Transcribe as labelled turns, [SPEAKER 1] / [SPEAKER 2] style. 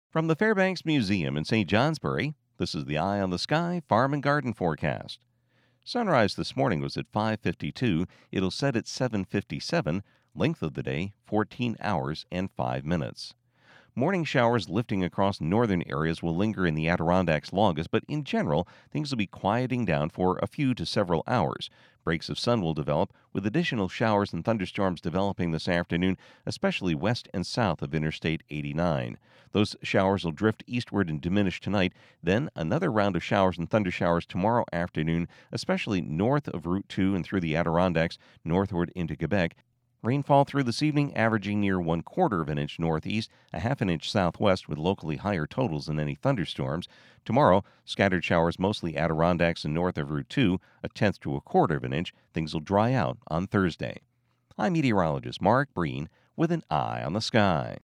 [SPEAKER 1] From the Fairbanks Museum in St. Johnsbury, this is the Eye on the Sky Farm and Garden Forecast. Sunrise this morning was at 5:52. It'll set at 7:57. Length of the day 14 hours and 5 minutes. Morning showers lifting across northern areas will linger in the Adirondacks longest, but in general, things will be quieting down for a few to several hours. Breaks of sun will develop, with additional showers and thunderstorms developing this afternoon, especially west and south of Interstate 89. Those showers will drift eastward and diminish tonight, then another round of showers and thundershowers tomorrow afternoon, especially north of Route 2 and through the Adirondacks, northward into Quebec. Rainfall through this evening averaging near 1/4 of an inch northeast, a half an inch southwest with locally higher totals than any thunderstorms. Tomorrow, scattered showers mostly Adirondacks and north of Route 2, a tenth to 1/4 of an inch. Things will dry out on Thursday. I'm meteorologist Mark Breen with an eye on the sky.